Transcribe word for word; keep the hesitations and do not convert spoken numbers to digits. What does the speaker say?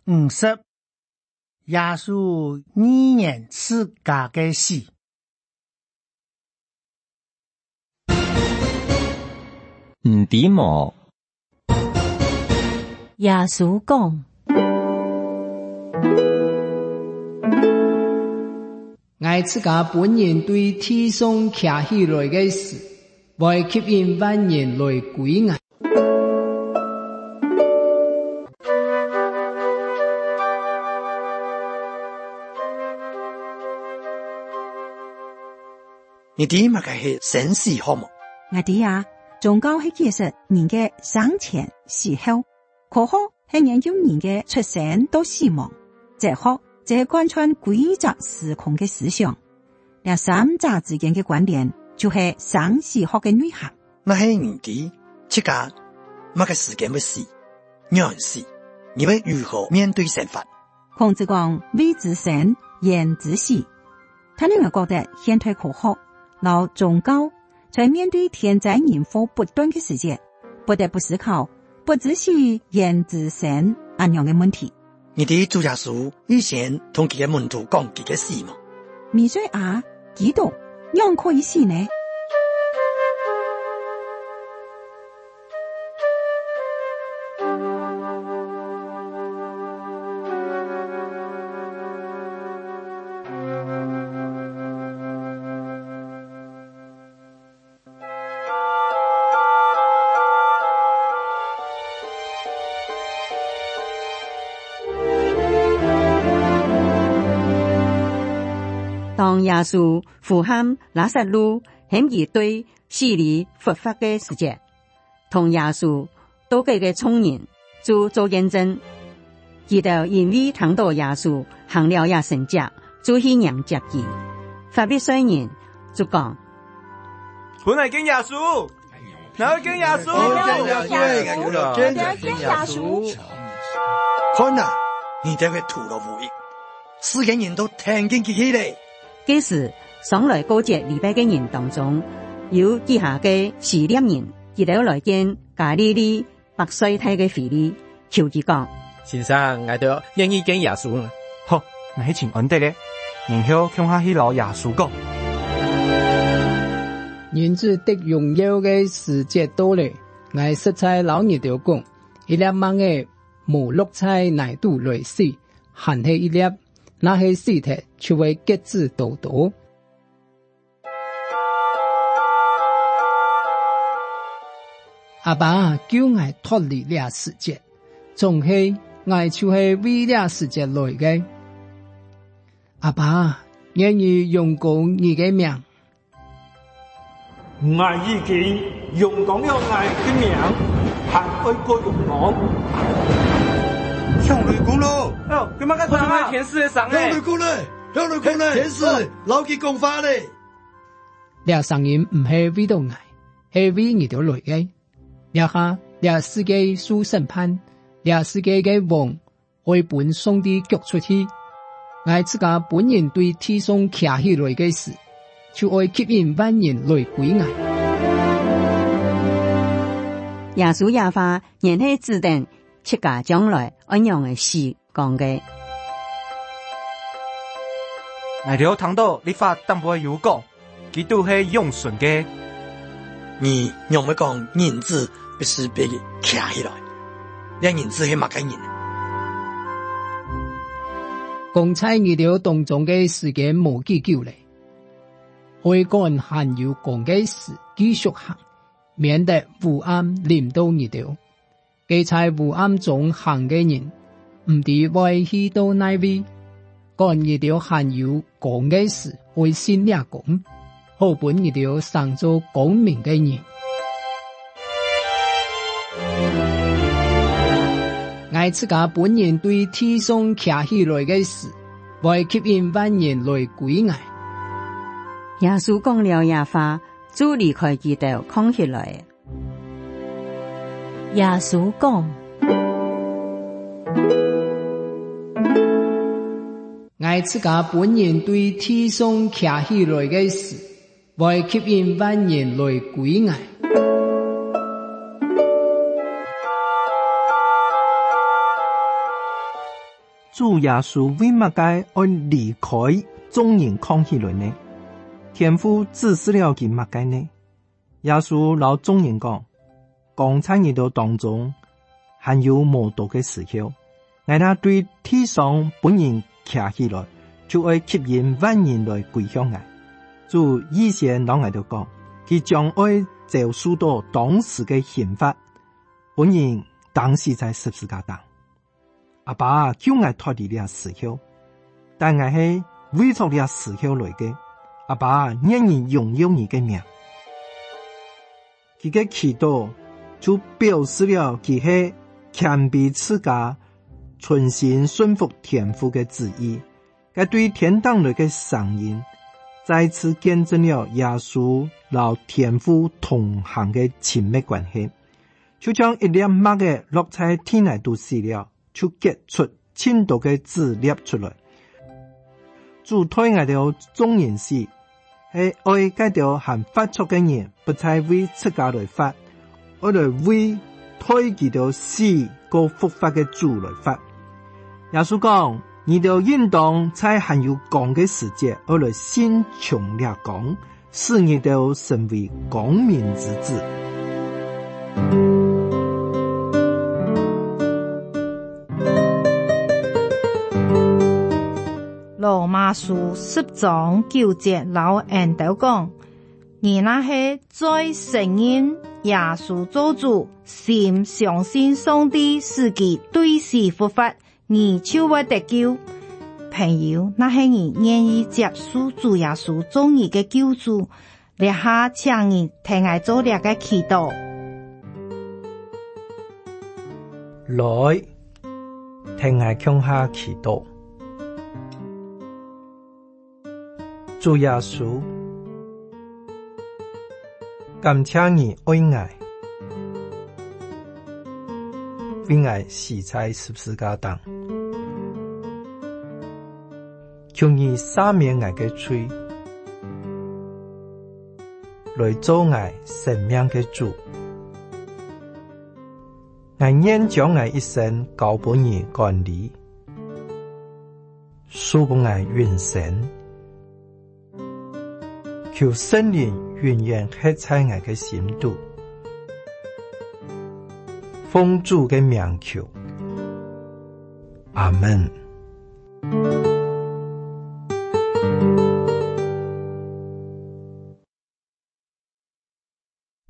五十，耶稣二人自家嘅死。 唔知無。 耶穌講： 我自家本人對天上騎起來嘅事，為吸引萬人來歸我。 你哋乜嘅係生死學麼？ 我哋啊，宗教係解釋人嘅生前死後，科學係研究人嘅出生到死亡，哲學就係貫穿規則時空嘅思想。呢三者之間嘅關聯，就係生死學嘅內涵。 那係人哋即家乜嘅時間會死，讓人死，你會如何面對神法？ 孔子講：未知生，焉知死。他令我覺得現代科學老宗教在面對天災人禍不斷嘅世界，不得不思考不知死焉知生咁樣嘅問題。 你哋主耶穌以前同佢嘅門徒講佢嘅事嗎？ 彌賽亞基督樣可以死呢？ 當耶穌呼喊拉撒路喺面對死裡復活嘅時節，同耶穌都幾個聰人就做見證，佢哋因為聽到耶穌行了也神蹟，就去迎接佢。法利賽人就講： 本嚟見耶穌，嗱見耶穌， 見耶穌，見耶穌。看啊，你哋會吐露無遺，世間人都聽見佢起嚟。 這時上來告誡禮拜嘅人當中，有以下嘅試驗人，佢哋來見加利利伯賽大嘅腓利，求佢講： 先生，我哋願意見耶穌。 好，我係請安得咧，然後向下去老耶穌講： 人子得榮耀嘅時節到咧，我實在老二條講，一粒蚊嘅無綠菜乃度來死，含起一粒。那係屍體就會結子多多。阿爸叫我脫離呢個世界，總係我就係為呢個世界來嘅。阿爸願意用講你嘅名， 我已經用講了我嘅名，還愛過用講。 向雷公咯！ 哦，佢乜嘅上啊？天使嘅上咧！ 向雷公咧，向雷公咧！天使老幾講法咧？ 呢聲音唔係為到我，係為你條來嘅。呢下呢世界受審判，呢世界嘅王會本上帝腳出去。我自家本人對天上騎起來嘅事，就會吸引萬人來歸我。 耶穌也話：人係指定七家將來安樣嘅事講嘅。 我哋聽到你發淡薄有講，佢都係用順嘅。 你用乜講人子必須被騎起來，讓人子係乜嘅人？ 講在你條當中嘅時間冇幾久咧，會幹還要講嘅事繼續行，免得烏暗臨到你條。佢在烏暗中行嘅人，唔知會去到哪位，幹你條還要講嘅事會先倆講，好本你條上做講明嘅人。我自家本人對天上騎起來嘅事，為吸引萬人來歸我。 耶穌講了也話，就離開佢哋扛起來。 耶穌講： 我自家本人對天上騎起來嘅事，為吸引萬人來歸我。 主耶穌為乜解要離開眾人看起來呢？天父指示了佢乜解呢？耶穌老眾人講，講在你哋當中，還有無多嘅時候，我他對地上本人徛起來，就會吸引萬人來歸向我。主以前老我哋講，佢將會照受到當時嘅刑罰，本人當時在十字架上。阿爸叫我脫離了時候，但我係為咗了時候來嘅。阿爸仍然擁有你嘅命。佢嘅祈禱就表示了佢係謙卑自家，存心順服天父嘅旨意。佢對天堂裏嘅聲音，再次見證了耶穌與天父同行嘅親密關係。就將一粒麥嘅落在天內都死了，就結出千多嘅籽粒出來。主推我哋眾人時，係愛該條含發出嘅人，不再為自家來發，我來為推幾條死個復活嘅主來發。耶穌講，你哋應當在含有光嘅世界，我來先從了光，使你哋成為光明之子。 羅馬書十章九節老人都講，你那些在承認耶穌做主，心相信上帝自己對死復活，你就會得救。朋友，那些人願意接受主耶穌做你嘅救主，立下請你聽我做兩個祈禱。 來，聽我向下祈禱。主耶穌，感謝你愛我，為我死在十字架上，求你赦免我的罪，來做我生命的主。我願將我一生交給你管理，賜給我永生。求聖靈永遠刻在我嘅心度，奉主嘅名求，阿門。